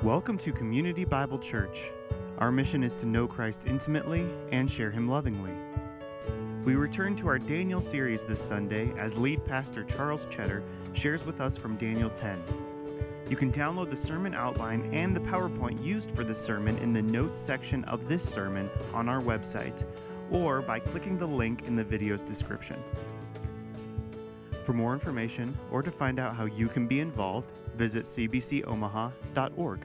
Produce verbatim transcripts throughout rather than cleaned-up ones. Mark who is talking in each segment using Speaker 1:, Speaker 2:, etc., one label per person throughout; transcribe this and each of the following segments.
Speaker 1: Welcome to Community Bible Church. Our mission is to know Christ intimately and share Him lovingly. We return to our Daniel series this Sunday as lead pastor Charles Cheddar shares with us from Daniel ten. You can download the sermon outline and the PowerPoint used for this sermon in the notes section of this sermon on our website, or by clicking the link in the video's description. For more information or to find out how you can be involved, visit c b c omaha dot org.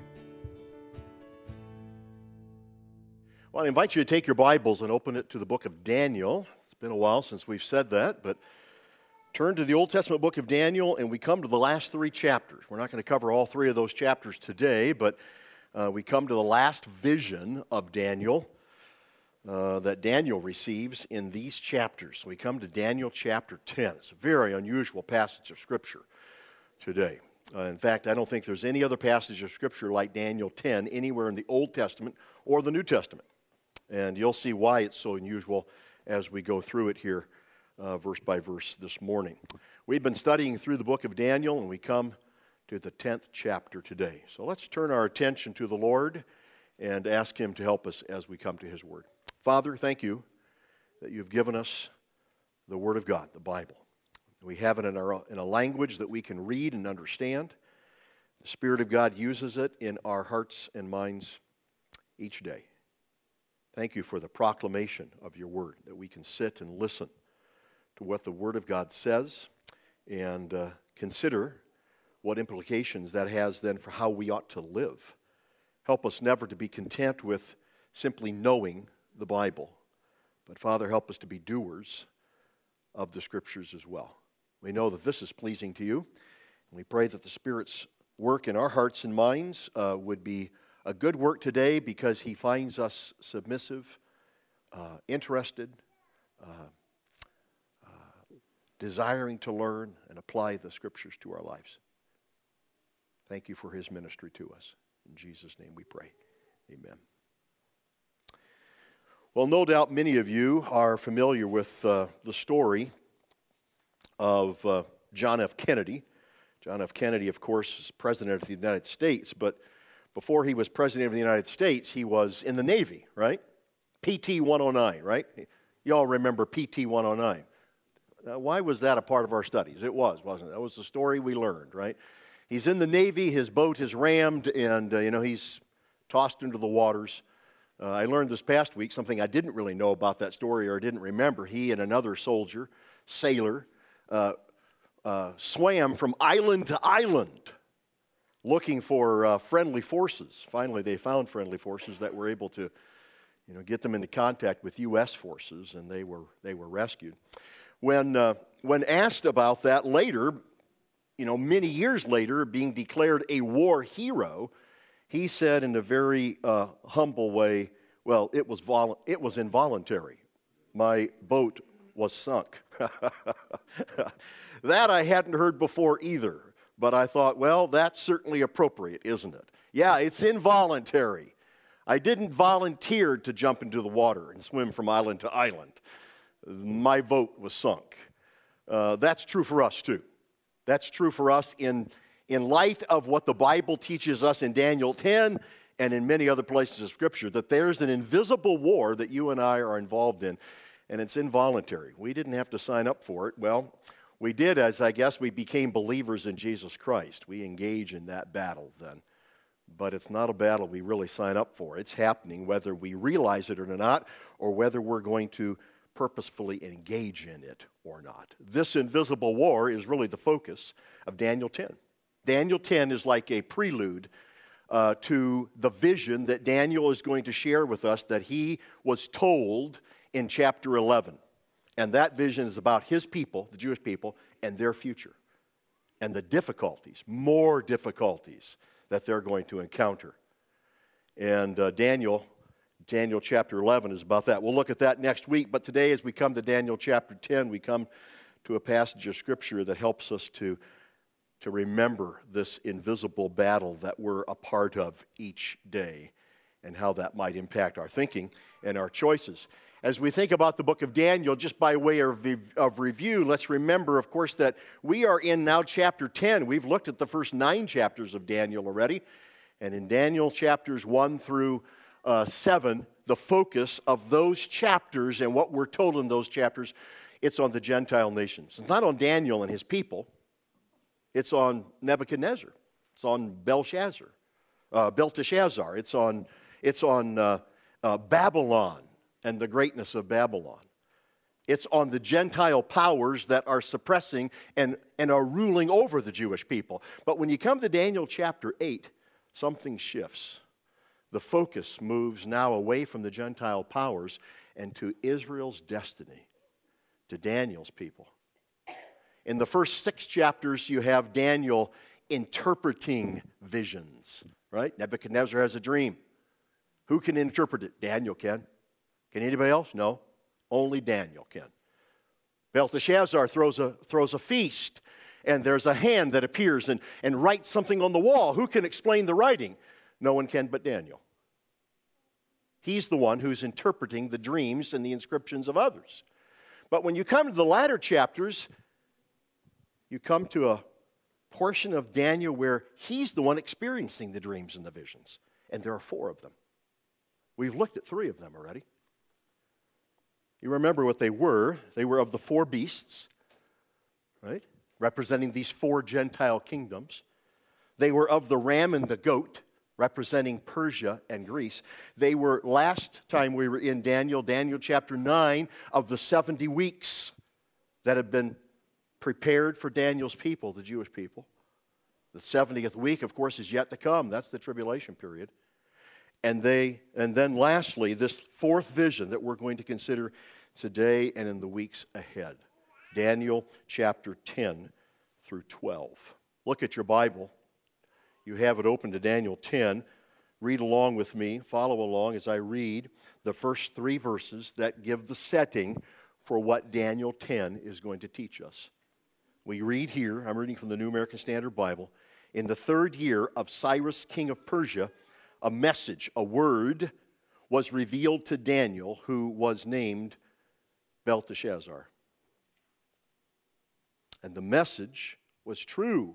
Speaker 2: Well, I invite you to take your Bibles and open it to the book of Daniel. It's been a while since we've said that, but turn to the Old Testament book of Daniel, and we come to the last three chapters. We're not going to cover all three of those chapters today, but uh, we come to the last vision of Daniel uh, that Daniel receives in these chapters. So we come to Daniel chapter ten. It's a very unusual passage of Scripture today. Uh, in fact, I don't think there's any other passage of Scripture like Daniel ten anywhere in the Old Testament or the New Testament. And you'll see why it's so unusual as we go through it here uh, verse by verse this morning. We've been studying through the book of Daniel, and we come to the tenth chapter today. So let's turn our attention to the Lord and ask Him to help us as we come to His Word. Father, thank you that you've given us the Word of God, the Bible. We have it in, our, in a language that we can read and understand. The Spirit of God uses it in our hearts and minds each day. Thank you for the proclamation of your word, that we can sit and listen to what the Word of God says and uh, consider what implications that has then for how we ought to live. Help us never to be content with simply knowing the Bible, but Father, help us to be doers of the Scriptures as well. We know that this is pleasing to you, and we pray that the Spirit's work in our hearts and minds uh, would be a good work today because He finds us submissive, uh, interested, uh, uh, desiring to learn and apply the Scriptures to our lives. Thank you for His ministry to us. In Jesus' name we pray. Amen. Well, no doubt many of you are familiar with uh, the story of uh, John F. Kennedy. John F. Kennedy, of course, is President of the United States, but before he was President of the United States, he was in the Navy, right? P T one oh nine, right? You all remember P T one oh nine. Now, why was that a part of our studies? It was, wasn't it? That was the story we learned, right? He's in the Navy, his boat is rammed, and, uh, you know, he's tossed into the waters. Uh, I learned this past week something I didn't really know about that story or didn't remember. He and another soldier, sailor, uh, uh, swam from island to island looking for uh, friendly forces. Finally, they found friendly forces that were able to, you know, get them into contact with U S forces, and they were they were rescued. When uh, when asked about that later, you know, many years later, being declared a war hero, he said in a very uh, humble way, "Well, it was vol- it was involuntary. My boat was sunk." That I hadn't heard before either. But I thought, well, that's certainly appropriate, isn't it? Yeah, it's involuntary. I didn't volunteer to jump into the water and swim from island to island. My boat was sunk. Uh, that's true for us, too. That's true for us in, in light of what the Bible teaches us in Daniel ten and in many other places of Scripture, that there's an invisible war that you and I are involved in, and it's involuntary. We didn't have to sign up for it. Well, we did as, I guess, we became believers in Jesus Christ. We engage in that battle then. But it's not a battle we really sign up for. It's happening whether we realize it or not, or whether we're going to purposefully engage in it or not. This invisible war is really the focus of Daniel ten. Daniel ten is like a prelude uh, to the vision that Daniel is going to share with us that he was told in chapter eleven. And that vision is about his people, the Jewish people, and their future. And the difficulties, more difficulties that they're going to encounter. And uh, Daniel, Daniel chapter eleven is about that. We'll look at that next week. But today as we come to Daniel chapter ten, we come to a passage of Scripture that helps us to, to remember this invisible battle that we're a part of each day and how that might impact our thinking and our choices. As we think about the book of Daniel, just by way of, of review, let's remember, of course, that we are in now chapter ten. We've looked at the first nine chapters of Daniel already, And in Daniel chapters one through uh, seven, the focus of those chapters and what we're told in those chapters, it's on the Gentile nations. It's not on Daniel and his people. It's on Nebuchadnezzar. It's on Belshazzar, uh, Belteshazzar. It's on, it's on uh, uh, Babylon and the greatness of Babylon. It's on the Gentile powers that are suppressing and, and are ruling over the Jewish people. But when you come to Daniel chapter eight, something shifts. The focus moves now away from the Gentile powers and to Israel's destiny, to Daniel's people. In the first six chapters, you have Daniel interpreting visions, right? Nebuchadnezzar has a dream. Who can interpret it? Daniel can. Can anybody else? No. Only Daniel can. Belteshazzar throws a, throws a feast, and there's a hand that appears and, and writes something on the wall. Who can explain the writing? No one can but Daniel. He's the one who's interpreting the dreams and the inscriptions of others. But when you come to the latter chapters, you come to a portion of Daniel where he's the one experiencing the dreams and the visions. And there are four of them. We've looked at three of them already. You remember what they were. They were of the four beasts, right? Representing these four Gentile kingdoms. They were of the ram and the goat, representing Persia and Greece. They were, last time we were in Daniel, Daniel chapter nine, of the seventy weeks that have been prepared for Daniel's people, the Jewish people. The seventieth week, of course, is yet to come. That's the tribulation period. And they, and then lastly, this fourth vision that we're going to consider today and in the weeks ahead. Daniel chapter ten through twelve. Look at your Bible. You have it open to Daniel ten. Read along with me. Follow along as I read the first three verses that give the setting for what Daniel ten is going to teach us. We read here, I'm reading from the New American Standard Bible, in the third year of Cyrus, king of Persia, a message, a word, was revealed to Daniel, who was named Belteshazzar. And the message was true,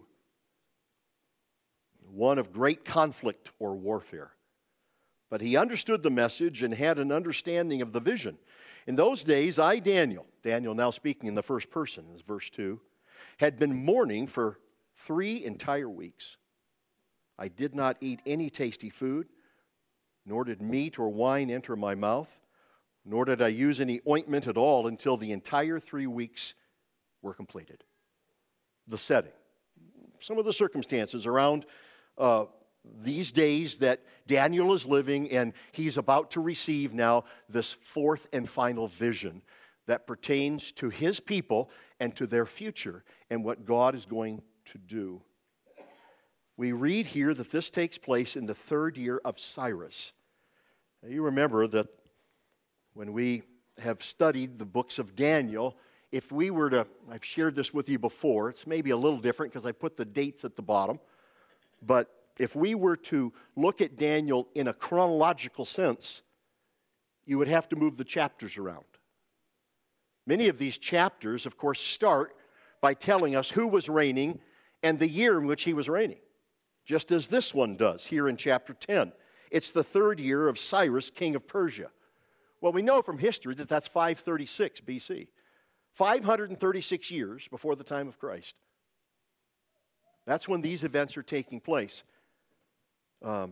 Speaker 2: one of great conflict or warfare. But he understood the message and had an understanding of the vision. In those days, I, Daniel, Daniel now speaking in the first person, is verse two, had been mourning for three entire weeks. I did not eat any tasty food, nor did meat or wine enter my mouth, nor did I use any ointment at all until the entire three weeks were completed. The setting. Some of the circumstances around uh, these days that Daniel is living, and he's about to receive now this fourth and final vision that pertains to his people and to their future and what God is going to do. We read here that this takes place in the third year of Cyrus. Now, you remember that when we have studied the books of Daniel, if we were to, I've shared this with you before, it's maybe a little different because I put the dates at the bottom, but if we were to look at Daniel in a chronological sense, you would have to move the chapters around. Many of these chapters, of course, start by telling us who was reigning and the year in which he was reigning, just as this one does here in chapter ten. It's the third year of Cyrus, king of Persia. Well, we know from history that that's five thirty-six B C, five hundred thirty-six years before the time of Christ. That's when these events are taking place. Um,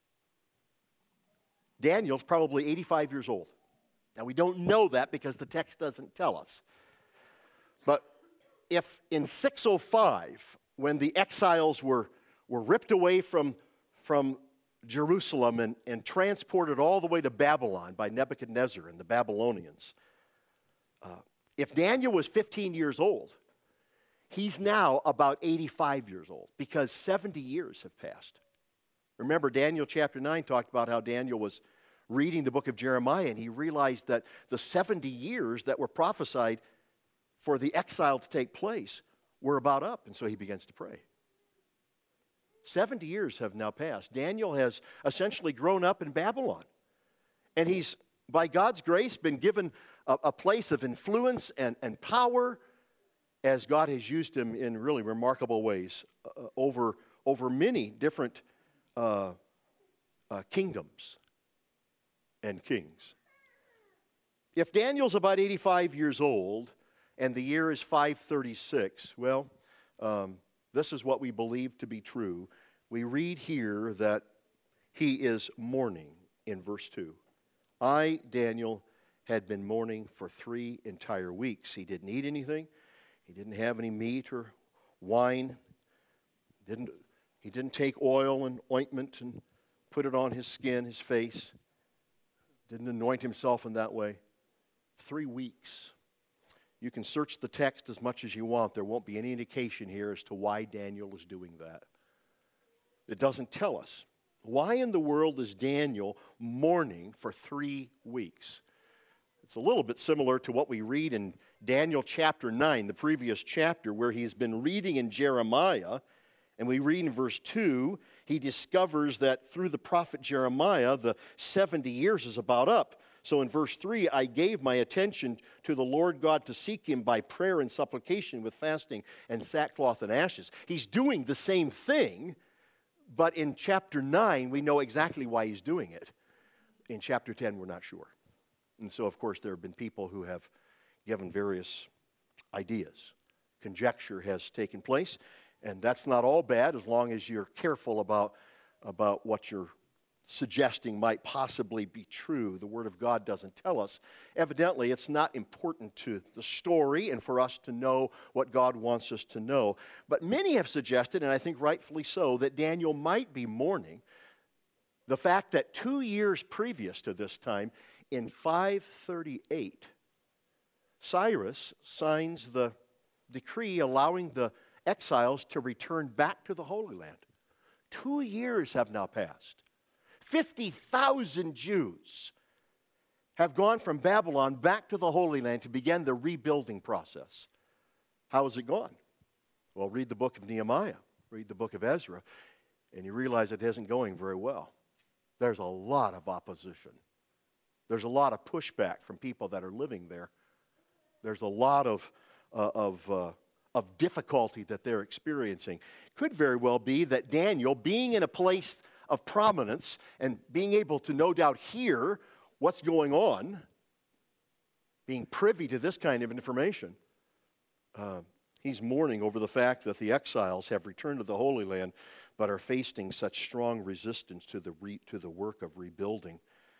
Speaker 2: Daniel's probably eighty-five years old. Now, we don't know that because the text doesn't tell us. But if in six oh five, when the exiles were, were ripped away from, from Jerusalem and, and transported all the way to Babylon by Nebuchadnezzar and the Babylonians, uh, if Daniel was fifteen years old, he's now about eighty-five years old because seventy years have passed. Remember, Daniel chapter nine talked about how Daniel was reading the book of Jeremiah, and he realized that the seventy years that were prophesied for the exile to take place were about up, and so he begins to pray. seventy years have now passed. Daniel has essentially grown up in Babylon, and he's, by God's grace, been given a, a place of influence and, and power as God has used him in really remarkable ways uh, over, over many different uh, uh, kingdoms and kings. If Daniel's about eighty-five years old and the year is five thirty-six, well, um, this is what we believe to be true. We read here that he is mourning in verse two. I, Daniel, had been mourning for three entire weeks. He didn't eat anything. He didn't have any meat or wine. Didn't, he didn't take oil and ointment and put it on his skin, his face. Didn't anoint himself in that way. Three weeks. You can search the text as much as you want. There won't be any indication here as to why Daniel is doing that. It doesn't tell us. Why in the world is Daniel mourning for three weeks? It's a little bit similar to what we read in Daniel chapter nine, the previous chapter, where he's been reading in Jeremiah. And we read in verse two, he discovers that through the prophet Jeremiah, the seventy years is about up. So in verse three, I gave my attention to the Lord God to seek him by prayer and supplication with fasting and sackcloth and ashes. He's doing the same thing, but in chapter nine, we know exactly why he's doing it. In chapter ten, we're not sure. And so, of course, there have been people who have given various ideas. Conjecture has taken place, and that's not all bad as long as you're careful about, about what you're suggesting might possibly be true. The Word of God doesn't tell us. Evidently, it's not important to the story and for us to know what God wants us to know. But many have suggested, and I think rightfully so, that Daniel might be mourning the fact that two years previous to this time, in five thirty-eight, Cyrus signs the decree allowing the exiles to return back to the Holy Land. Two years have now passed. fifty thousand Jews have gone from Babylon back to the Holy Land to begin the rebuilding process. How has it gone? Well, read the book of Nehemiah, read the book of Ezra, and you realize it isn't going very well. There's a lot of opposition. There's a lot of pushback from people that are living there. There's a lot of, uh, of, uh, of difficulty that they're experiencing. Could very well be that Daniel, being in a place of prominence and being able to no doubt hear what's going on, being privy to this kind of information, uh, he's mourning over the fact that the exiles have returned to the Holy Land but are facing such strong resistance to the, re- to the work of rebuilding.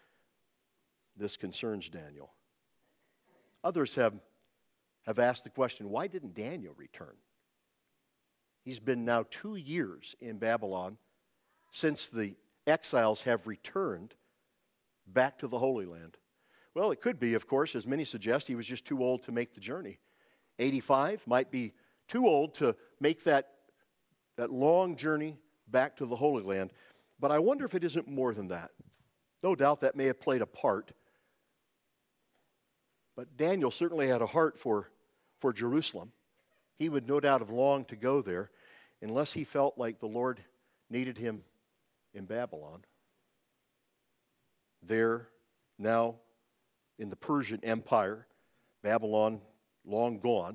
Speaker 2: This concerns Daniel. Others have, have asked the question, why didn't Daniel return? He's been now two years in Babylon since the exiles have returned back to the Holy Land. Well, it could be, of course, as many suggest, he was just too old to make the journey. eighty-five might be too old to make that, that long journey back to the Holy Land. But I wonder if it isn't more than that. No doubt that may have played a part. But Daniel certainly had a heart for, for Jerusalem. He would no doubt have longed to go there unless he felt like the Lord needed him in Babylon. There, now in the Persian Empire, Babylon long gone,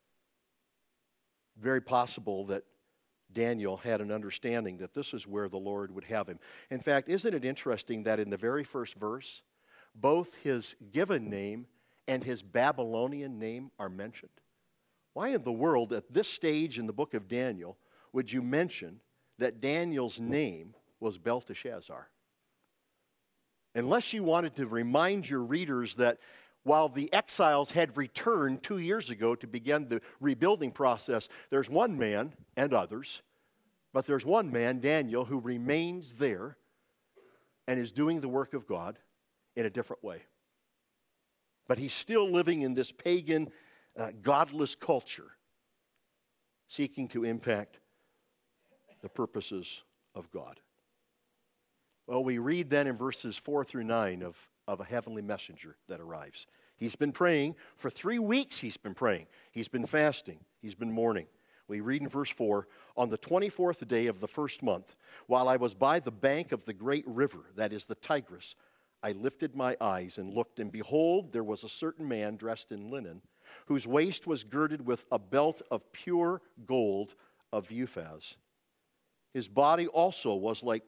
Speaker 2: very possible that Daniel had an understanding that this is where the Lord would have him. In fact, isn't it interesting that in the very first verse, both his given name and his Babylonian name are mentioned? Why in the world, at this stage in the book of Daniel, would you mention that Daniel's name was Belteshazzar? Unless you wanted to remind your readers that while the exiles had returned two years ago to begin the rebuilding process, there's one man and others, but there's one man, Daniel, who remains there and is doing the work of God in a different way. But he's still living in this pagan, uh, godless culture, seeking to impact the purposes of God. Well, we read then in verses four through nine of, of a heavenly messenger that arrives. He's been praying. For three weeks he's been praying. He's been fasting. He's been mourning. We read in verse four, on the twenty-fourth day of the first month, while I was by the bank of the great river, that is the Tigris, I lifted my eyes and looked, and behold, there was a certain man dressed in linen, whose waist was girded with a belt of pure gold of Uphaz. His body also was like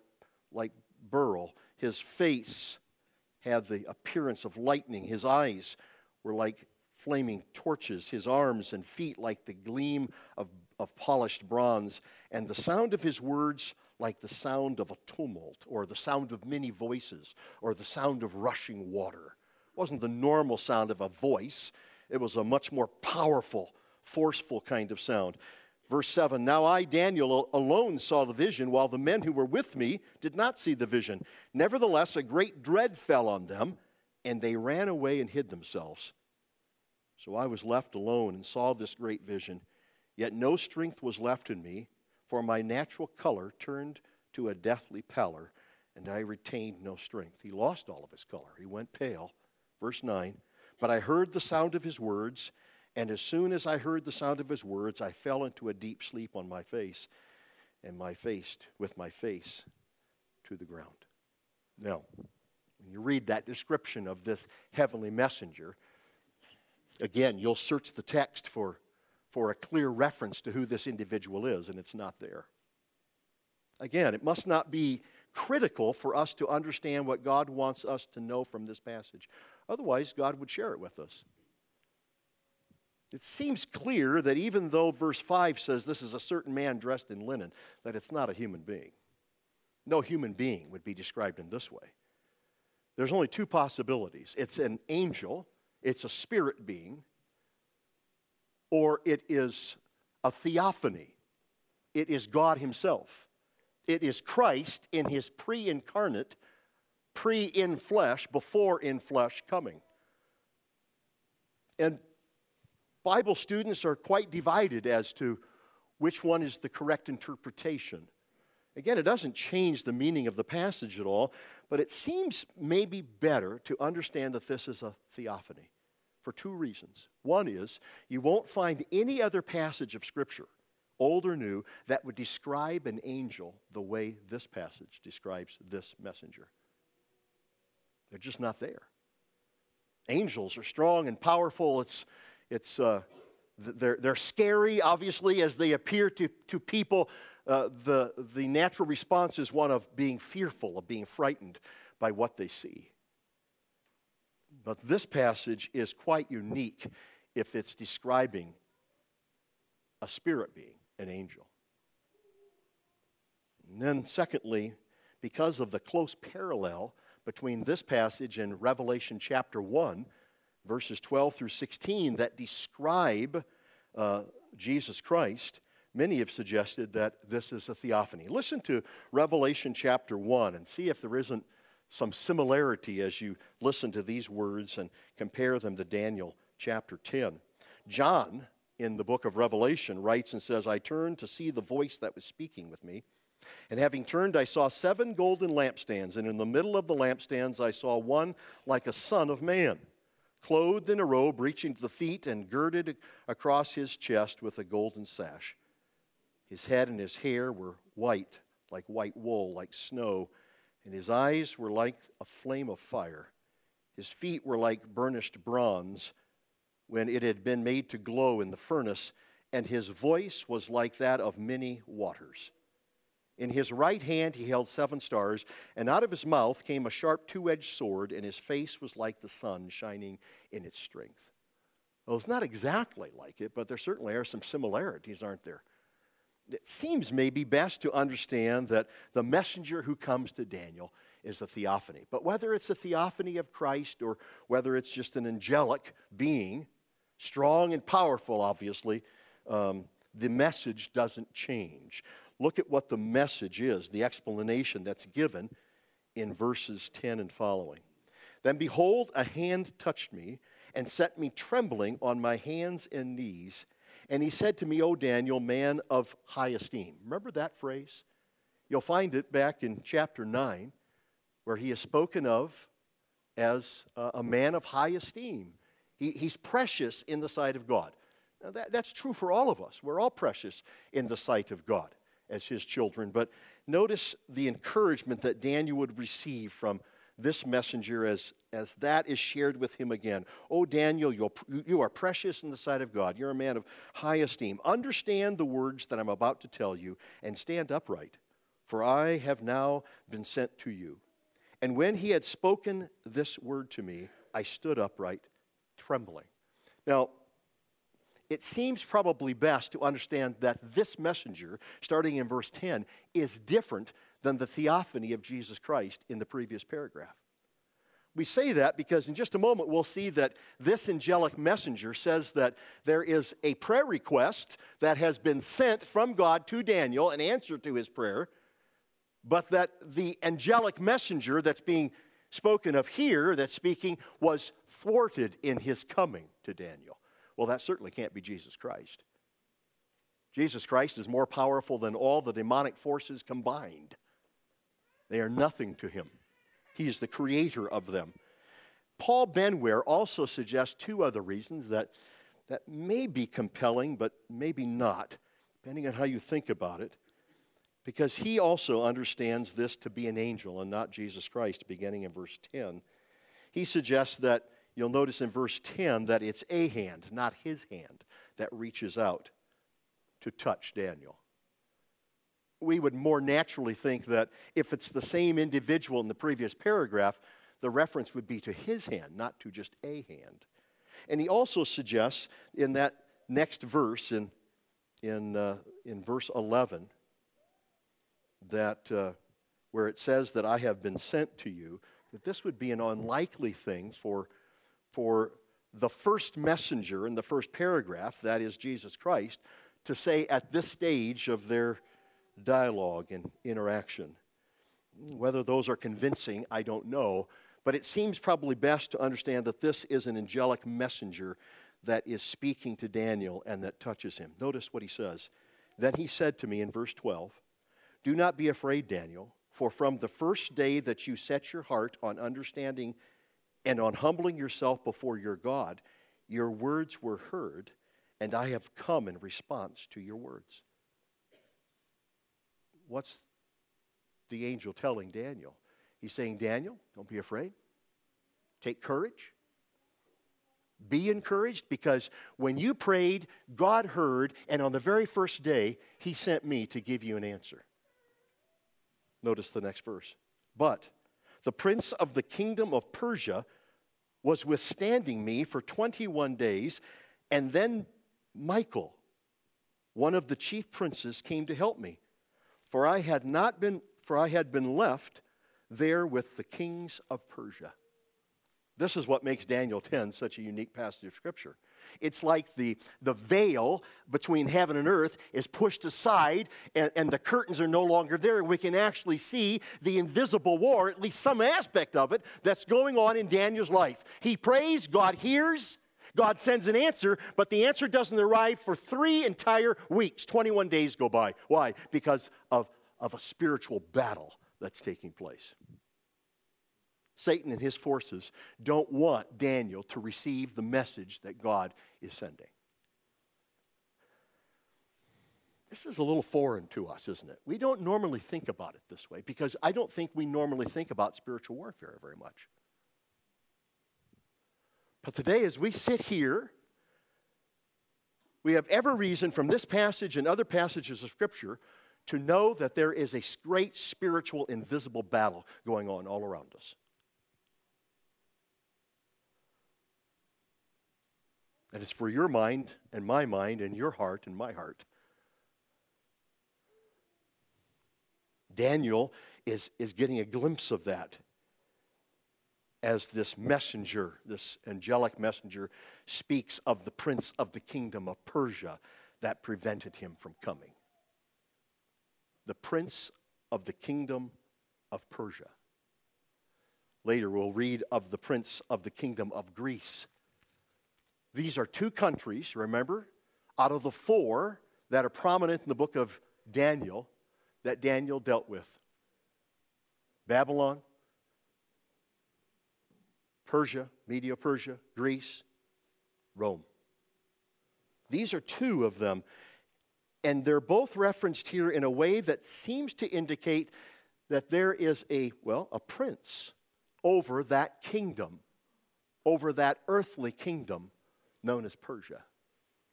Speaker 2: like beryl. His face had the appearance of lightning. His eyes were like flaming torches. His arms and feet like the gleam of, of polished bronze. And the sound of his words like the sound of a tumult, or the sound of many voices, or the sound of rushing water. It wasn't the normal sound of a voice. It was a much more powerful, forceful kind of sound. Verse seven, now I, Daniel, alone saw the vision, while the men who were with me did not see the vision. Nevertheless, a great dread fell on them, and they ran away and hid themselves. So I was left alone and saw this great vision, yet no strength was left in me, for my natural color turned to a deathly pallor, and I retained no strength. He lost all of his color. He went pale. Verse nine, but I heard the sound of his words, and as soon as I heard the sound of his words, I fell into a deep sleep on my face, and my face, with my face to the ground. Now, when you read that description of this heavenly messenger, again, you'll search the text for, for a clear reference to who this individual is, and it's not there. Again, it must not be critical for us to understand what God wants us to know from this passage. Otherwise, God would share it with us. It seems clear that even though verse five says this is a certain man dressed in linen, that it's not a human being. No human being would be described in this way. There's only two possibilities. It's an angel, it's a spirit being, or it is a theophany. It is God himself. It is Christ in his pre-incarnate, pre-in-flesh, before-in-flesh coming. And Bible students are quite divided as to which one is the correct interpretation. Again, it doesn't change the meaning of the passage at all, but it seems maybe better to understand that this is a theophany for two reasons. One is, you won't find any other passage of Scripture, old or new, that would describe an angel the way this passage describes this messenger. They're just not there. Angels are strong and powerful. It's It's uh, they're they're scary, obviously, as they appear to to people. Uh, the the natural response is one of being fearful, of being frightened by what they see. But this passage is quite unique if it's describing a spirit being, an angel. And then, secondly, because of the close parallel between this passage and Revelation chapter one, verses twelve through sixteen, that describe uh, Jesus Christ, many have suggested that this is a theophany. Listen to Revelation chapter one and see if there isn't some similarity as you listen to these words and compare them to Daniel chapter ten. John, in the book of Revelation, writes and says, I turned to see the voice that was speaking with me. And having turned, I saw seven golden lampstands, and in the middle of the lampstands I saw one like a son of man, clothed in a robe reaching to the feet and girded across his chest with a golden sash. His head and his hair were white, like white wool, like snow, and his eyes were like a flame of fire. His feet were like burnished bronze when it had been made to glow in the furnace, and his voice was like that of many waters. In his right hand he held seven stars, and out of his mouth came a sharp two-edged sword, and his face was like the sun shining in its strength. Well, it's not exactly like it, but there certainly are some similarities, aren't there? It seems maybe best to understand that the messenger who comes to Daniel is a theophany. But whether it's a theophany of Christ or whether it's just an angelic being, strong and powerful, obviously, um, the message doesn't change. Look at what the message is, the explanation that's given in verses ten and following. Then behold, a hand touched me and set me trembling on my hands and knees. And he said to me, O Daniel, man of high esteem. Remember that phrase? You'll find it back in chapter nine, where he is spoken of as a man of high esteem. He, he's precious in the sight of God. Now that, that's true for all of us. We're all precious in the sight of God as his children. But notice the encouragement that Daniel would receive from this messenger as, as that is shared with him again. Oh, Daniel, you're, you are precious in the sight of God. You're a man of high esteem. Understand the words that I'm about to tell you and stand upright, for I have now been sent to you. And when he had spoken this word to me, I stood upright, trembling. Now, it seems probably best to understand that this messenger, starting in verse ten, is different than the theophany of Jesus Christ in the previous paragraph. We say that because in just a moment we'll see that this angelic messenger says that there is a prayer request that has been sent from God to Daniel, an answer to his prayer, but that the angelic messenger that's being spoken of here, that's speaking, was thwarted in his coming to Daniel. Well, that certainly can't be Jesus Christ. Jesus Christ is more powerful than all the demonic forces combined. They are nothing to him. He is the creator of them. Paul Benware also suggests two other reasons that, that may be compelling, but maybe not, depending on how you think about it, because he also understands this to be an angel and not Jesus Christ, beginning in verse ten. He suggests that, you'll notice in verse ten, that it's a hand, not his hand, that reaches out to touch Daniel. We would more naturally think that if it's the same individual in the previous paragraph, the reference would be to his hand, not to just a hand. And he also suggests in that next verse, in, in, uh, in verse eleven, that uh, where it says that I have been sent to you, that this would be an unlikely thing for, for the first messenger in the first paragraph, that is Jesus Christ, to say at this stage of their dialogue and interaction. Whether those are convincing, I don't know, but it seems probably best to understand that this is an angelic messenger that is speaking to Daniel and that touches him. Notice what he says. Then he said to me in verse twelve, do not be afraid, Daniel, for from the first day that you set your heart on understanding and on humbling yourself before your God, your words were heard, and I have come in response to your words. What's the angel telling Daniel? He's saying, Daniel, don't be afraid. Take courage. Be encouraged, because when you prayed, God heard, and on the very first day, he sent me to give you an answer. Notice the next verse. But the prince of the kingdom of Persia was withstanding me for twenty-one days, and then Michael, one of the chief princes, came to help me. For I had not been, for I had been left there with the kings of Persia. This is what makes Daniel ten such a unique passage of Scripture. It's like the, the veil between heaven and earth is pushed aside, and, and the curtains are no longer there. We can actually see the invisible war, at least some aspect of it, that's going on in Daniel's life. He prays, God hears, God sends an answer, but the answer doesn't arrive for three entire weeks. twenty-one days go by. Why? Because of, of a spiritual battle that's taking place. Satan and his forces don't want Daniel to receive the message that God is sending. This is a little foreign to us, isn't it? We don't normally think about it this way, because I don't think we normally think about spiritual warfare very much. But today, as we sit here, we have every reason from this passage and other passages of Scripture to know that there is a great spiritual invisible battle going on all around us. And it's for your mind and my mind and your heart and my heart. Daniel is, is getting a glimpse of that as this messenger, this angelic messenger, speaks of the prince of the kingdom of Persia that prevented him from coming. The prince of the kingdom of Persia. Later we'll read of the prince of the kingdom of Greece. These are two countries, remember, out of the four that are prominent in the book of Daniel that Daniel dealt with. Babylon, Persia, Medo-Persia, Greece, Rome. These are two of them, and they're both referenced here in a way that seems to indicate that there is a, well, a prince over that kingdom, over that earthly kingdom known as Persia,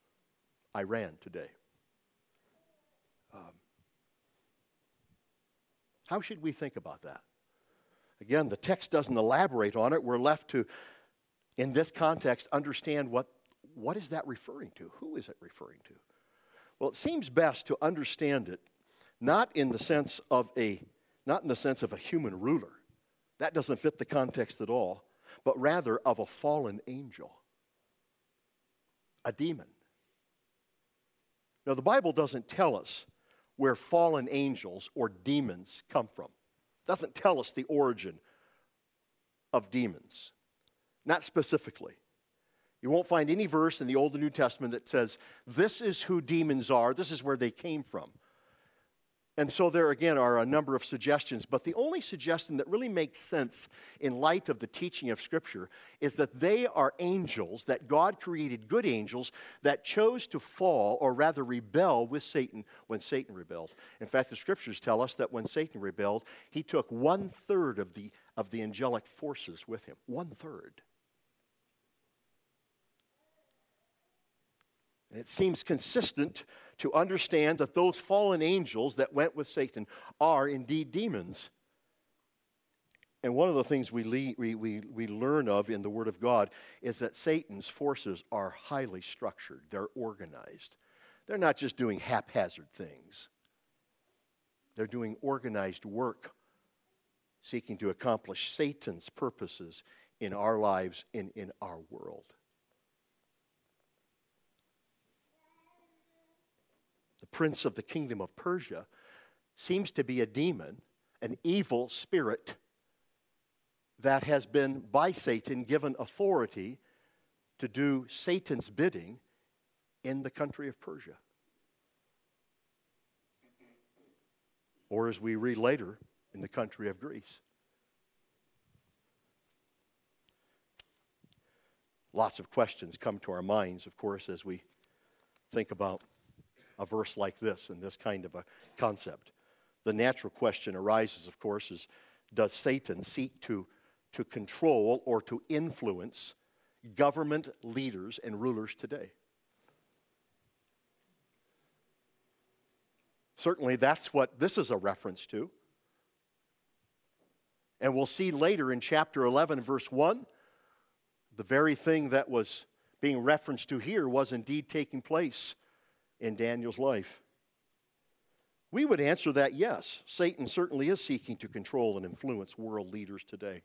Speaker 2: Iran today. Um, How should we think about that? Again, the text doesn't elaborate on it. We're left to, in this context, understand what, what is that referring to? Who is it referring to? Well, it seems best to understand it not in the sense of a, not in the sense of a human ruler. That doesn't fit the context at all, but rather of a fallen angel, a demon. Now, the Bible doesn't tell us where fallen angels or demons come from. It doesn't tell us the origin of demons, not specifically. You won't find any verse in the Old and New Testament that says, this is who demons are, this is where they came from. And so there again are a number of suggestions, but the only suggestion that really makes sense in light of the teaching of Scripture is that they are angels, that God created good angels that chose to fall, or rather rebel with Satan when Satan rebelled. In fact, the Scriptures tell us that when Satan rebelled, he took one-third of the, of the angelic forces with him. One-third. And it seems consistent to understand that those fallen angels that went with Satan are indeed demons. And one of the things we, le- we, we, we learn of in the Word of God is that Satan's forces are highly structured. They're organized. They're not just doing haphazard things. They're doing organized work, seeking to accomplish Satan's purposes in our lives and in our world. The prince of the kingdom of Persia seems to be a demon, an evil spirit that has been, by Satan, given authority to do Satan's bidding in the country of Persia. Or as we read later, in the country of Greece. Lots of questions come to our minds, of course, as we think about a verse like this and this kind of a concept. The natural question arises, of course, is does Satan seek to, to control or to influence government leaders and rulers today? Certainly that's what this is a reference to. And we'll see later in chapter eleven, verse one, the very thing that was being referenced to here was indeed taking place in Daniel's life. We would answer that yes. Satan certainly is seeking to control and influence world leaders today.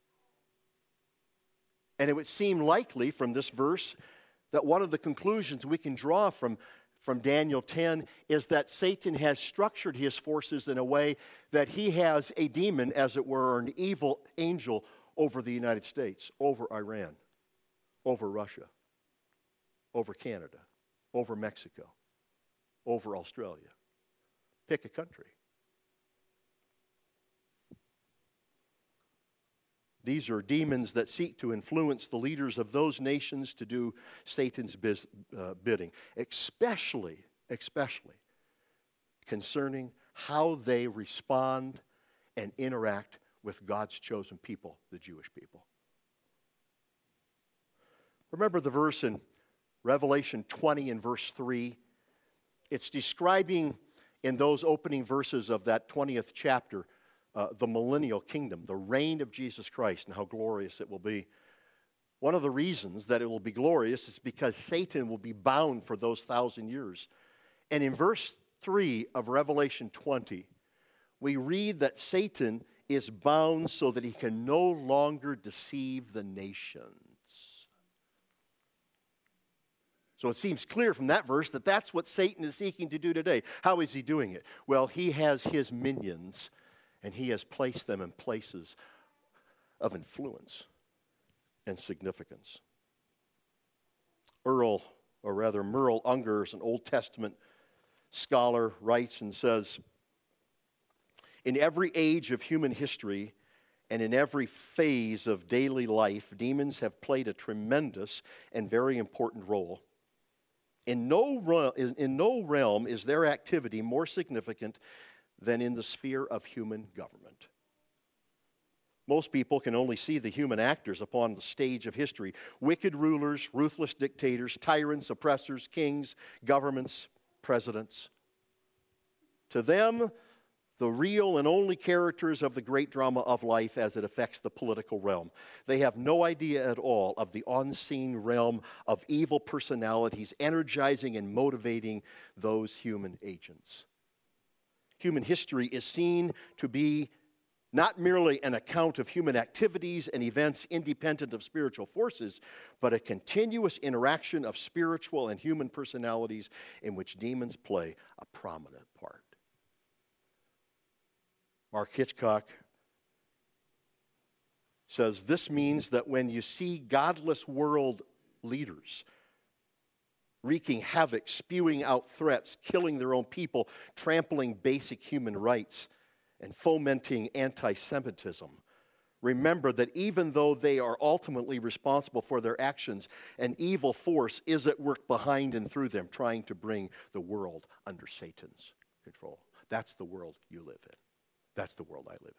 Speaker 2: And it would seem likely from this verse that one of the conclusions we can draw from, from Daniel ten is that Satan has structured his forces in a way that he has a demon, as it were, or an evil angel over the United States, over Iran, over Russia, over Canada, over Mexico, over Australia. Pick a country. These are demons that seek to influence the leaders of those nations to do Satan's biz, uh, bidding, especially, especially concerning how they respond and interact with God's chosen people, the Jewish people. Remember the verse in Revelation twenty and verse three? It's describing in those opening verses of that twentieth chapter uh, the millennial kingdom, the reign of Jesus Christ, and how glorious it will be. One of the reasons that it will be glorious is because Satan will be bound for those thousand years. And in verse three of Revelation twenty, we read that Satan is bound so that he can no longer deceive the nations. So it seems clear from that verse that that's what Satan is seeking to do today. How is he doing it? Well, he has his minions, and he has placed them in places of influence and significance. Earl, or rather Merle Unger, is an Old Testament scholar, writes and says, in every age of human history and in every phase of daily life, demons have played a tremendous and very important role. In no, in no realm is their activity more significant than in the sphere of human government. Most people can only see the human actors upon the stage of history. Wicked rulers, ruthless dictators, tyrants, oppressors, kings, governments, presidents. To them, the real and only characters of the great drama of life as it affects the political realm. They have no idea at all of the unseen realm of evil personalities energizing and motivating those human agents. Human history is seen to be not merely an account of human activities and events independent of spiritual forces, but a continuous interaction of spiritual and human personalities in which demons play a prominent part. Mark Hitchcock says, this means that when you see godless world leaders wreaking havoc, spewing out threats, killing their own people, trampling basic human rights, and fomenting anti-Semitism, remember that even though they are ultimately responsible for their actions, an evil force is at work behind and through them, trying to bring the world under Satan's control. That's the world you live in. That's the world I live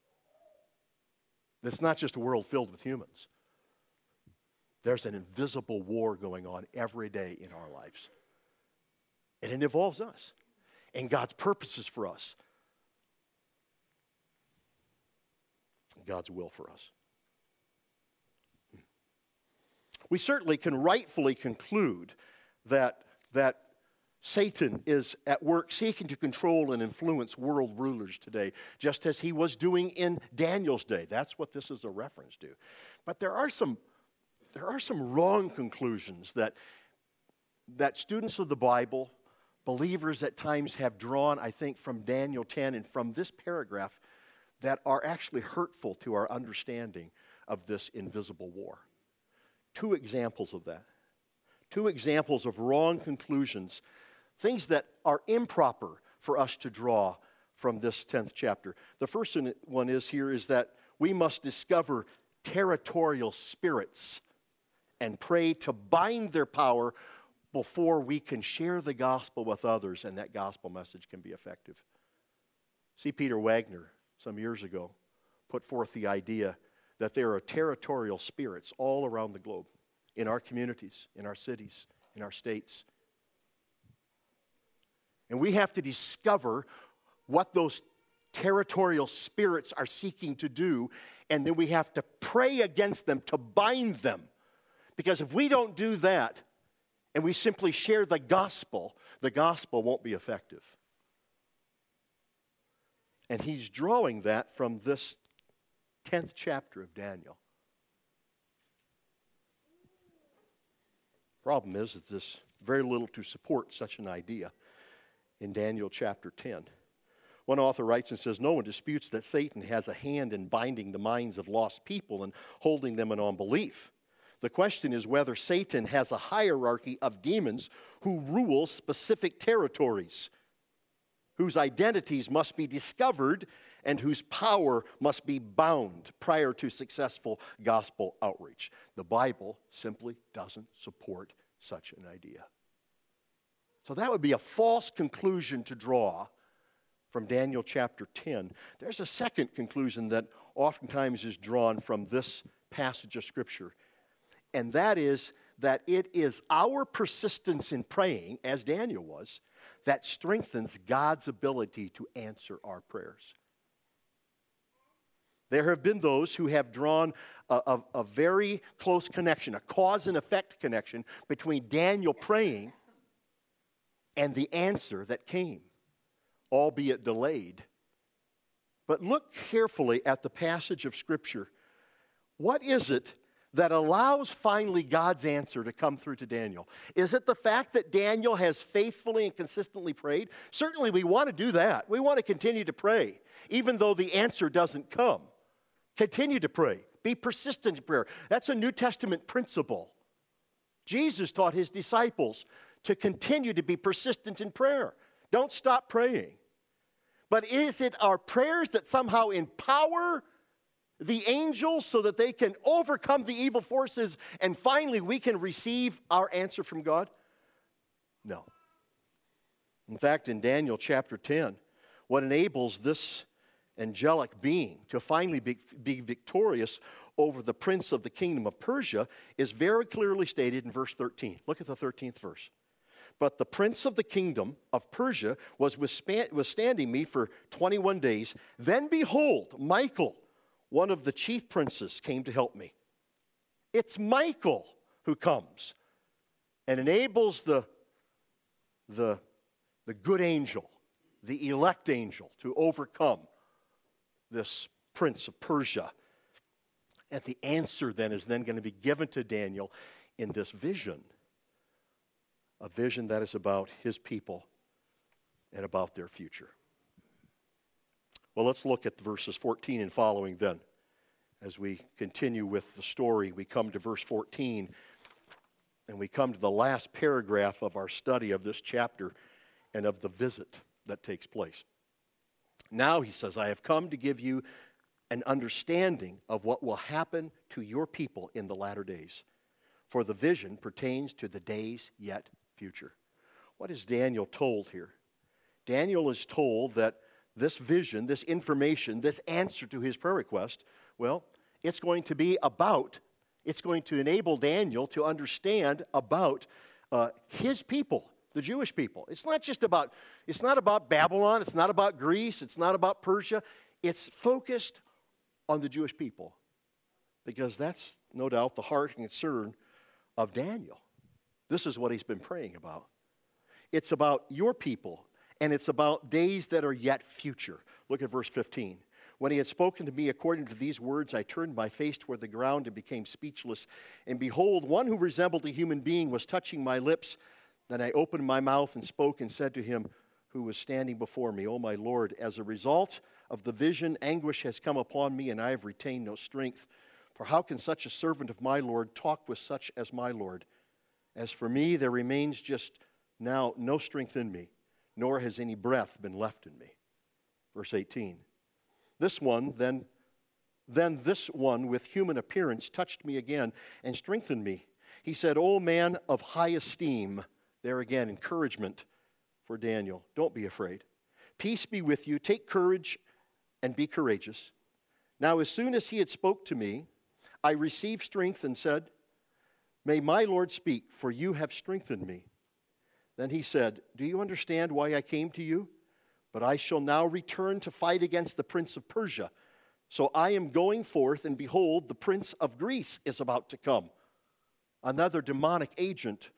Speaker 2: in. It's not just a world filled with humans. There's an invisible war going on every day in our lives. And it involves us and God's purposes for us. God's will for us. We certainly can rightfully conclude that, that Satan is at work seeking to control and influence world rulers today, just as he was doing in Daniel's day. That's what this is a reference to. But there are some, there are some wrong conclusions that, that students of the Bible, believers at times have drawn, I think, from Daniel ten and from this paragraph that are actually hurtful to our understanding of this invisible war. Two examples of that. Two examples of wrong conclusions, things that are improper for us to draw from this tenth chapter. The first one is here is that we must discover territorial spirits and pray to bind their power before we can share the gospel with others and that gospel message can be effective. C. Peter Wagner, some years ago, put forth the idea that there are territorial spirits all around the globe, in our communities, in our cities, in our states. And we have to discover what those territorial spirits are seeking to do, and then we have to pray against them, to bind them. Because if we don't do that, and we simply share the gospel, the gospel won't be effective. And he's drawing that from this tenth chapter of Daniel. Problem is that there's very little to support such an idea in Daniel chapter ten. One author writes and says, no one disputes that Satan has a hand in binding the minds of lost people and holding them in unbelief. The question is whether Satan has a hierarchy of demons who rule specific territories, whose identities must be discovered and whose power must be bound prior to successful gospel outreach. The Bible simply doesn't support such an idea. So that would be a false conclusion to draw from Daniel chapter ten. There's a second conclusion that oftentimes is drawn from this passage of Scripture, and that is that it is our persistence in praying, as Daniel was, that strengthens God's ability to answer our prayers. There have been those who have drawn a, a, a very close connection, a cause and effect connection between Daniel praying and the answer that came, albeit delayed. But look carefully at the passage of Scripture. What is it that allows finally God's answer to come through to Daniel? Is it the fact that Daniel has faithfully and consistently prayed? Certainly we want to do that. We want to continue to pray, even though the answer doesn't come. Continue to pray. Be persistent in prayer. That's a New Testament principle. Jesus taught his disciples to continue to be persistent in prayer. Don't stop praying. But is it our prayers that somehow empower the angels so that they can overcome the evil forces and finally we can receive our answer from God? No. In fact, in Daniel chapter ten, what enables this angelic being to finally be, be victorious over the prince of the kingdom of Persia is very clearly stated in verse thirteen. Look at the thirteenth verse. But the prince of the kingdom of Persia was withstanding me for twenty-one days. Then behold, Michael, one of the chief princes, came to help me. It's Michael who comes and enables the, the, the good angel, the elect angel, to overcome this prince of Persia. And the answer then is then going to be given to Daniel in this vision. A vision that is about his people and about their future. Well, let's look at verses fourteen and following then. As we continue with the story, we come to verse fourteen, and we come to the last paragraph of our study of this chapter and of the visit that takes place. Now, he says, I have come to give you an understanding of what will happen to your people in the latter days. For the vision pertains to the days yet future. What is Daniel told here? Daniel is told that this vision, this information, this answer to his prayer request, well, it's going to be about, it's going to enable Daniel to understand about uh, his people, the Jewish people. It's not just about, it's not about Babylon, it's not about Greece, it's not about Persia. It's focused on the Jewish people because that's no doubt the heart and concern of Daniel. This is what he's been praying about. It's about your people, and it's about days that are yet future. Look at verse fifteen. When he had spoken to me according to these words, I turned my face toward the ground and became speechless. And behold, one who resembled a human being was touching my lips. Then I opened my mouth and spoke and said to him who was standing before me, O my Lord, as a result of the vision, anguish has come upon me, and I have retained no strength. For how can such a servant of my Lord talk with such as my Lord? As for me, there remains just now no strength in me, nor has any breath been left in me. Verse eighteen. This one, then, then this one with human appearance touched me again and strengthened me. He said, O man of high esteem, there again, encouragement for Daniel. Don't be afraid. Peace be with you. Take courage and be courageous. Now, as soon as he had spoke to me, I received strength and said, May my Lord speak, for you have strengthened me. Then he said, Do you understand why I came to you? But I shall now return to fight against the prince of Persia. So I am going forth, and behold, the prince of Greece is about to come. Another demonic agent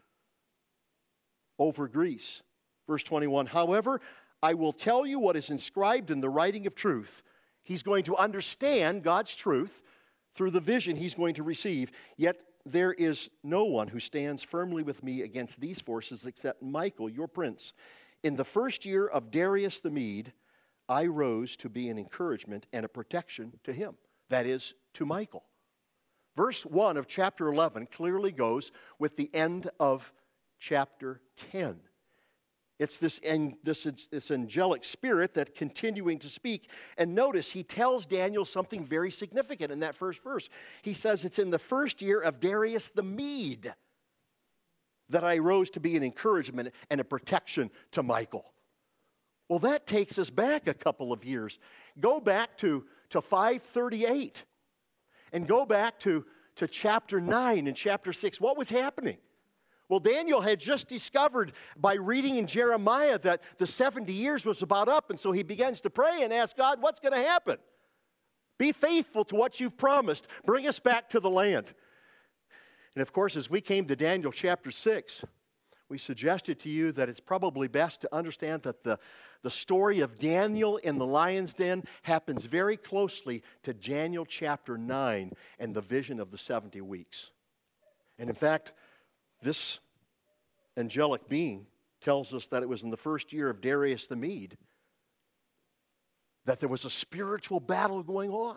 Speaker 2: over Greece. Verse twenty-one, however, I will tell you what is inscribed in the writing of truth. He's going to understand God's truth through the vision he's going to receive. Yet there is no one who stands firmly with me against these forces except Michael, your prince. In the first year of Darius the Mede, I rose to be an encouragement and a protection to him. That is, to Michael. Verse one of chapter eleven clearly goes with the end of chapter ten. It's this, this, this angelic spirit that's continuing to speak. And notice, he tells Daniel something very significant in that first verse. He says, it's in the first year of Darius the Mede that I rose to be an encouragement and a protection to Michael. Well, that takes us back a couple of years. Go back to, to five thirty-eight and go back to, to chapter nine and chapter six. What was happening? Well, Daniel had just discovered by reading in Jeremiah that the seventy years was about up, and so he begins to pray and ask God, what's going to happen? Be faithful to what you've promised. Bring us back to the land. And of course, as we came to Daniel chapter six, we suggested to you that it's probably best to understand that the, the story of Daniel in the lion's den happens very closely to Daniel chapter nine and the vision of the seventy weeks. And in fact, this angelic being tells us that it was in the first year of Darius the Mede that there was a spiritual battle going on.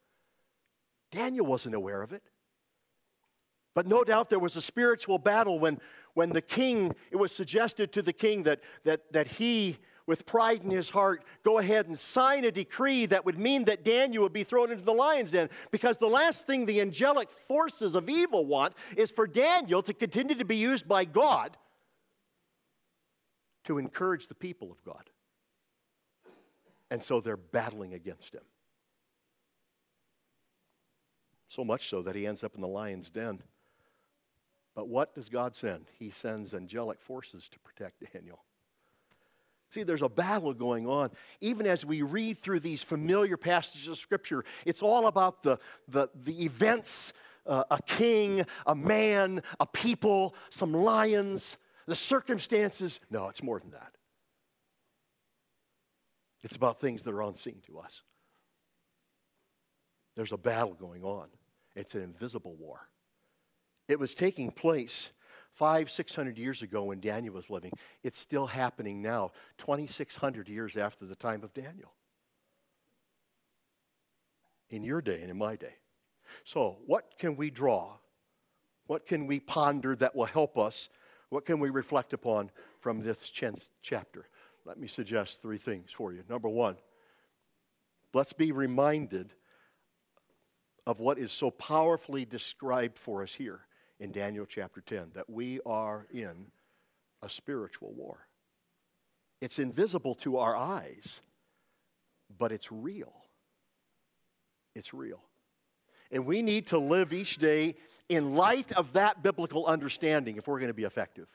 Speaker 2: Daniel wasn't aware of it. But no doubt there was a spiritual battle when, when the king, it was suggested to the king that, that, that he, with pride in his heart, go ahead and sign a decree that would mean that Daniel would be thrown into the lion's den. Because the last thing the angelic forces of evil want is for Daniel to continue to be used by God to encourage the people of God. And so they're battling against him. So much so that he ends up in the lion's den. But what does God send? He sends angelic forces to protect Daniel. See, there's a battle going on. Even as we read through these familiar passages of Scripture, it's all about the, the, the events, uh, a king, a man, a people, some lions, the circumstances. No, it's more than that. It's about things that are unseen to us. There's a battle going on. It's an invisible war. It was taking place five, six hundred years ago when Daniel was living. It's still happening now, twenty-six hundred years after the time of Daniel. In your day and in my day. So, what can we draw? What can we ponder that will help us? What can we reflect upon from this chapter? Let me suggest three things for you. Number one, let's be reminded of what is so powerfully described for us here in Daniel chapter ten, that we are in a spiritual war. It's invisible to our eyes, but it's real. It's real. And we need to live each day in light of that biblical understanding if we're going to be effective.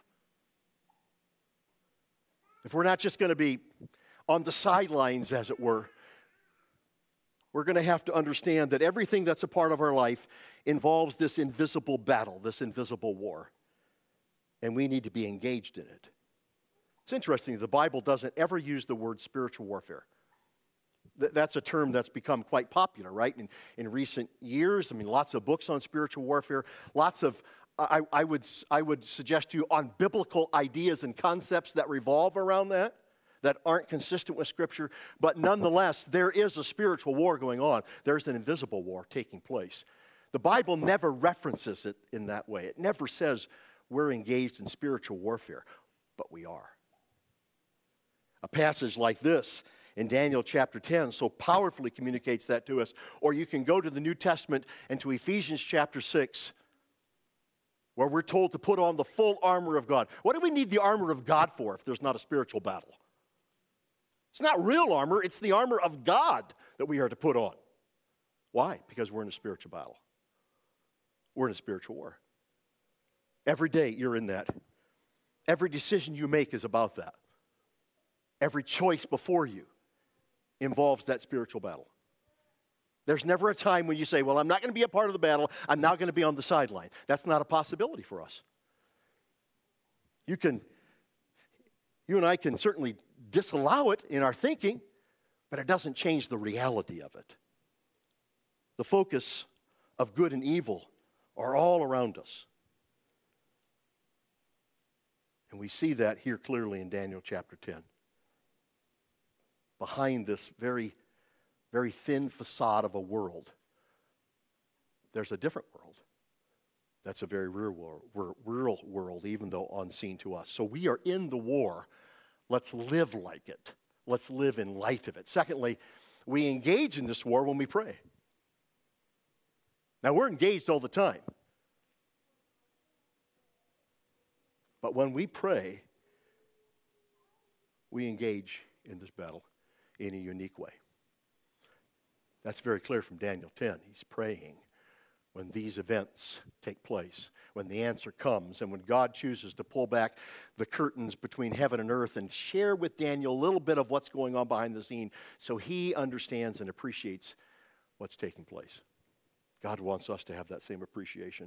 Speaker 2: If we're not just going to be on the sidelines, as it were, we're going to have to understand that everything that's a part of our life involves this invisible battle, this invisible war. And we need to be engaged in it. It's interesting, the Bible doesn't ever use the word spiritual warfare. Th- that's a term that's become quite popular, right? In, in recent years, I mean, lots of books on spiritual warfare, lots of, I, I, would, I would suggest to you, on biblical ideas and concepts that revolve around that, that aren't consistent with Scripture. But nonetheless, there is a spiritual war going on. There's an invisible war taking place. The Bible never references it in that way. It never says we're engaged in spiritual warfare, but we are. A passage like this in Daniel chapter ten so powerfully communicates that to us. Or you can go to the New Testament and to Ephesians chapter six, where we're told to put on the full armor of God. What do we need the armor of God for if there's not a spiritual battle? It's not real armor, it's the armor of God that we are to put on. Why? Because we're in a spiritual battle. We're in a spiritual war. Every day you're in that. Every decision you make is about that. Every choice before you involves that spiritual battle. There's never a time when you say, well, I'm not going to be a part of the battle, I'm now going to be on the sideline. That's not a possibility for us. You can, you and I can certainly disallow it in our thinking, but it doesn't change the reality of it. The focus of good and evil are all around us. And we see that here clearly in Daniel chapter ten. Behind this very, very thin facade of a world, there's a different world. That's a very real world, real world, even though unseen to us. So we are in the war. Let's live like it. Let's live in light of it. Secondly, we engage in this war when we pray. Now, we're engaged all the time. But when we pray, we engage in this battle in a unique way. That's very clear from Daniel ten. He's praying when these events take place, when the answer comes, and when God chooses to pull back the curtains between heaven and earth and share with Daniel a little bit of what's going on behind the scene so he understands and appreciates what's taking place. God wants us to have that same appreciation.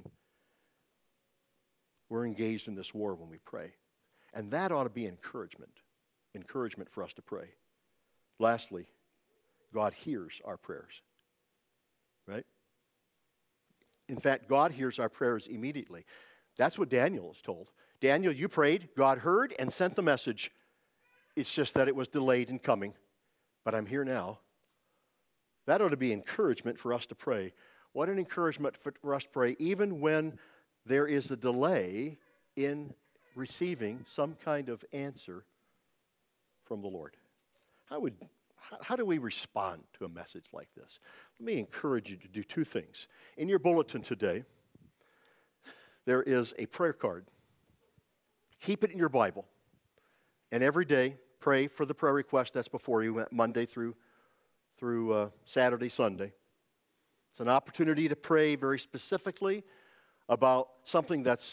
Speaker 2: We're engaged in this war when we pray. And that ought to be encouragement, encouragement for us to pray. Lastly, God hears our prayers, right? In fact, God hears our prayers immediately. That's what Daniel is told. Daniel, you prayed, God heard and sent the message. It's just that it was delayed in coming, but I'm here now. That ought to be encouragement for us to pray. What an encouragement for us to pray, even when there is a delay in receiving some kind of answer from the Lord. How would, how do we respond to a message like this? Let me encourage you to do two things. In your bulletin today, there is a prayer card. Keep it in your Bible. And every day, pray for the prayer request that's before you, Monday through, through uh, Saturday, Sunday. It's an opportunity to pray very specifically about something that's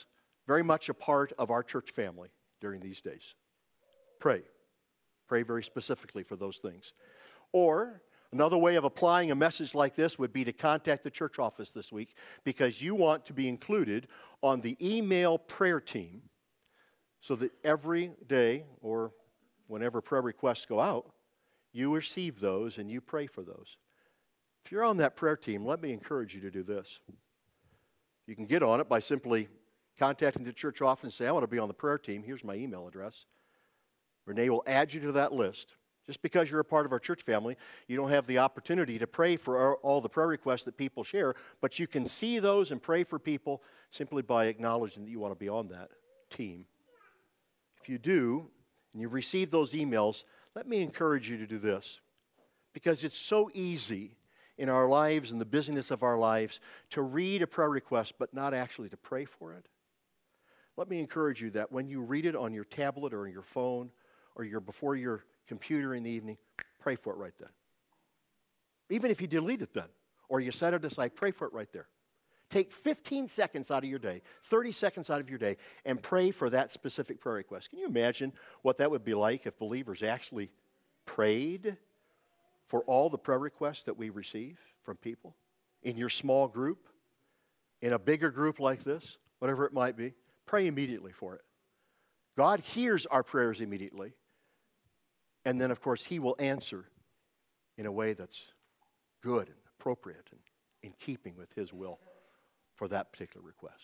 Speaker 2: very much a part of our church family during these days. Pray. Pray very specifically for those things. Or another way of applying a message like this would be to contact the church office this week because you want to be included on the email prayer team so that every day or whenever prayer requests go out, you receive those and you pray for those. If you're on that prayer team, let me encourage you to do this. You can get on it by simply contacting the church office and say, I want to be on the prayer team. Here's my email address. Renee will add you to that list. Just because you're a part of our church family, you don't have the opportunity to pray for our, all the prayer requests that people share, but you can see those and pray for people simply by acknowledging that you want to be on that team. If you do, and you receive those emails, let me encourage you to do this, because it's so easy in our lives and the busyness of our lives to read a prayer request but not actually to pray for it. Let me encourage you that when you read it on your tablet or on your phone or you're before your computer in the evening, pray for it right then. Even if you delete it then or you set it aside, pray for it right there. Take fifteen seconds out of your day, thirty seconds out of your day, and pray for that specific prayer request. Can you imagine what that would be like if believers actually prayed for all the prayer requests that we receive from people in your small group, in a bigger group like this, whatever it might be? Pray immediately for it. God hears our prayers immediately, and then, of course, He will answer in a way that's good and appropriate and in keeping with His will for that particular request.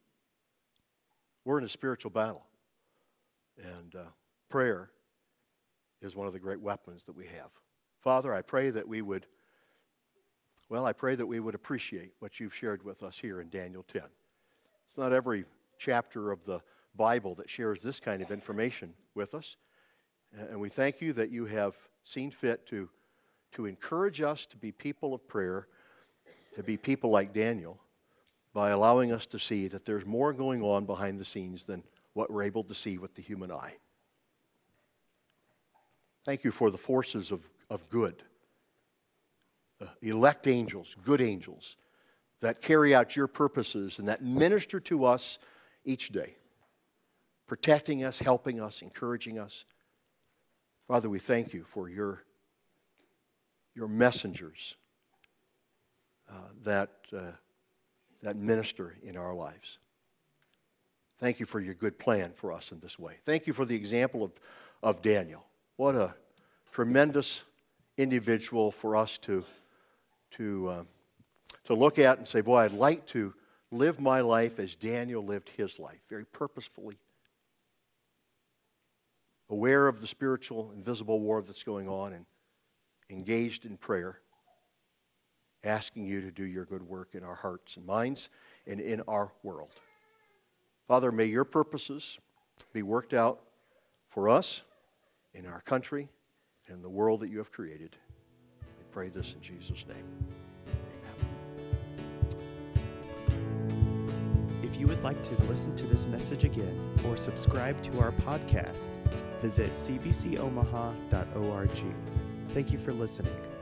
Speaker 2: We're in a spiritual battle, and uh, prayer is one of the great weapons that we have. Father, I pray that we would, well, I pray that we would appreciate what you've shared with us here in Daniel ten. It's not every chapter of the Bible that shares this kind of information with us, and we thank you that you have seen fit to, to encourage us to be people of prayer, to be people like Daniel, by allowing us to see that there's more going on behind the scenes than what we're able to see with the human eye. Thank you for the forces of, of good, uh, elect angels, good angels, that carry out your purposes and that minister to us each day, protecting us, helping us, encouraging us. Father, we thank you for your, your messengers uh, that, uh, that minister in our lives. Thank you for your good plan for us in this way. Thank you for the example of, of Daniel. What a tremendous individual for us to, to, uh, to look at and say, boy, I'd like to live my life as Daniel lived his life, very purposefully, aware of the spiritual and visible war that's going on and engaged in prayer, asking you to do your good work in our hearts and minds and in our world. Father, may your purposes be worked out for us, in our country, and in the world that you have created. We pray this in Jesus' name.
Speaker 1: If you would like to listen to this message again or subscribe to our podcast, visit c b c omaha dot org. Thank you for listening.